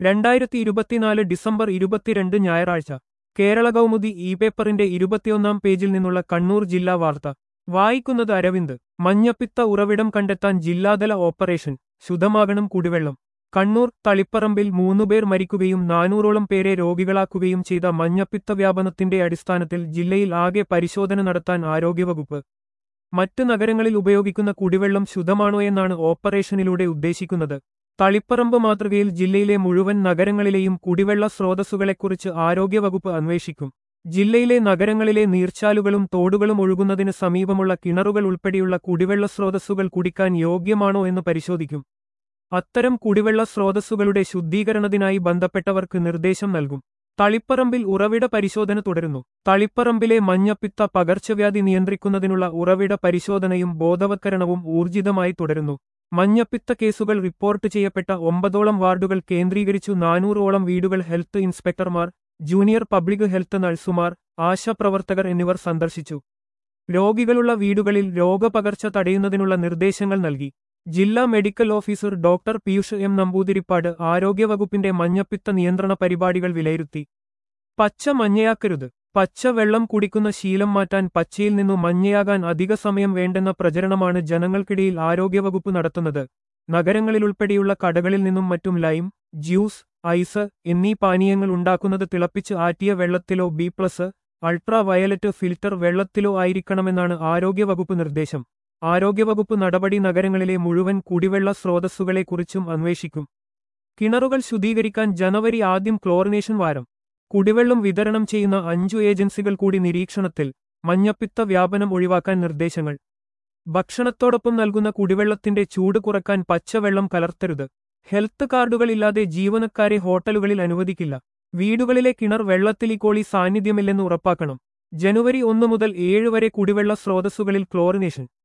2024 December 22 ഞായറാഴ്ച കേരള കൗമുദി പേപ്പറിന്റെ 21-ാം പേജിൽ നിന്നുള്ള കണ്ണൂർ ജില്ലാ വാർത്ത വായിക്കുന്നത് അരവിന്ദ്. മഞ്ഞപ്പിത്ത ഉറവിടം കണ്ടെത്താൻ ജില്ലാതല ഓപ്പറേഷൻ, ശുദ്ധമാകണം കുടിവെള്ളം. കണ്ണൂർ തളിപ്പറമ്പിൽ 3 പേർ മരിക്കുകയും 400ഓളം പേരെ രോഗികളാക്കുകയും ചെയ്ത മഞ്ഞപ്പിത്ത വ്യാപനത്തിന്റെ അടിസ്ഥാനത്തിൽ ജില്ലയിൽ ആകെ പരിശോധന നടത്താൻ ആരോഗ്യവകുപ്പ്. മറ്റ് നഗരങ്ങളിൽ ഉപയോഗിക്കുന്ന കുടിവെള്ളം ശുദ്ധമാണോയെന്നാണ് ഓപ്പറേഷനിലൂടെ ഉദ്ദേശിക്കുന്നത്. തളിപ്പറമ്പ് മാതൃകയിൽ ജില്ലയിലെ മുഴുവൻ നഗരങ്ങളിലെയും കുടിവെള്ള സ്രോതസ്സുകളെക്കുറിച്ച് ആരോഗ്യവകുപ്പ് അന്വേഷിക്കും. ജില്ലയിലെ നഗരങ്ങളിലെ നീർച്ചാലുകളും തോടുകളും ഒഴുകുന്നതിന് സമീപമുള്ള കിണറുകൾ ഉൾപ്പെടെയുള്ള കുടിവെള്ള സ്രോതസ്സുകൾ കുടിക്കാൻ യോഗ്യമാണോ എന്ന് പരിശോധിക്കും. അത്തരം കുടിവെള്ള സ്രോതസ്സുകളുടെ ശുദ്ധീകരണത്തിനായി ബന്ധപ്പെട്ടവർക്ക് നിർദ്ദേശം നൽകും. തളിപ്പറമ്പിൽ ഉറവിട പരിശോധന തുടരുന്നു. തളിപ്പറമ്പിലെ മഞ്ഞപ്പിത്ത പകർച്ചവ്യാധി നിയന്ത്രിക്കുന്നതിനുള്ള ഉറവിട പരിശോധനയും ബോധവത്കരണവും ഊർജിതമായി തുടരുന്നു. മഞ്ഞപ്പിത്ത കേസുകൾ റിപ്പോർട്ട് ചെയ്യപ്പെട്ട 9ഓളം വാർഡുകൾ കേന്ദ്രീകരിച്ചു 400ഓളം വീടുകൾ ഹെൽത്ത് ഇൻസ്പെക്ടർമാർ, ജൂനിയർ പബ്ലിക് ഹെൽത്ത് നഴ്സുമാർ, ആശാപ്രവർത്തകർ എന്നിവർ സന്ദർശിച്ചു. രോഗികളുള്ള വീടുകളിൽ രോഗപകർച്ച തടയുന്നതിനുള്ള നിർദ്ദേശങ്ങൾ നൽകി. ജില്ലാ medical officer doctor Piyush M Namboothiripad ആരോഗ്യവകുപ്പിന്റെ മഞ്ഞപ്പിത്ത നിയന്ത്രണ പരിപാടികൾ വിലയിരുത്തി. പച്ച മഞ്ഞയാക്കരുത്. പച്ച വെള്ളം കുടിക്കുന്ന ശീലം മാറ്റാൻ പച്ചയിൽ നിന്നു മഞ്ഞയാകാൻ അധിക സമയം വേണ്ടെന്ന പ്രചരണമാണ് ജനങ്ങൾക്കിടയിൽ ആരോഗ്യവകുപ്പ് നടത്തുന്നത്. നഗരങ്ങളിലുൾപ്പെടെയുള്ള കടകളിൽ നിന്നും മറ്റും ലൈം, ജ്യൂസ്, ഐസ് എന്നീ പാനീയങ്ങൾ ഉണ്ടാക്കുന്നത് തിളപ്പിച്ച് ആറ്റിയ വെള്ളത്തിലോ ബി+, അൾട്രാ വയലറ്റ് ഫിൽറ്റർ വെള്ളത്തിലോ ആയിരിക്കണമെന്നാണ് ആരോഗ്യവകുപ്പ് നിർദ്ദേശം. ആരോഗ്യവകുപ്പ് നടപടി നഗരങ്ങളിലെ മുഴുവൻ കുടിവെള്ള സ്രോതസ്സുകളെക്കുറിച്ചും അന്വേഷിക്കും. കിണറുകൾ ശുദ്ധീകരിക്കാൻ ജനുവരി 1 ക്ലോറിനേഷൻ വാരം. കുടിവെള്ളം വിതരണം ചെയ്യുന്ന 5 ഏജൻസികൾ കൂടി നിരീക്ഷണത്തിൽ. മഞ്ഞപ്പിത്ത വ്യാപനം ഒഴിവാക്കാൻ നിർദ്ദേശങ്ങൾ. ഭക്ഷണത്തോടൊപ്പം നൽകുന്ന കുടിവെള്ളത്തിന്റെ ചൂട് കുറക്കാൻ പച്ചവെള്ളം കലർത്തരുത്. ഹെൽത്ത് കാർഡുകളില്ലാതെ ജീവനക്കാരെ ഹോട്ടലുകളിൽ അനുവദിക്കില്ല. വീടുകളിലെ കിണർ വെള്ളത്തിൽ ഇക്കോളി സാന്നിധ്യമില്ലെന്ന് ഉറപ്പാക്കണം. ജനുവരി 1 മുതൽ 7 വരെ കുടിവെള്ള സ്രോതസ്സുകളിൽ ക്ലോറിനേഷൻ.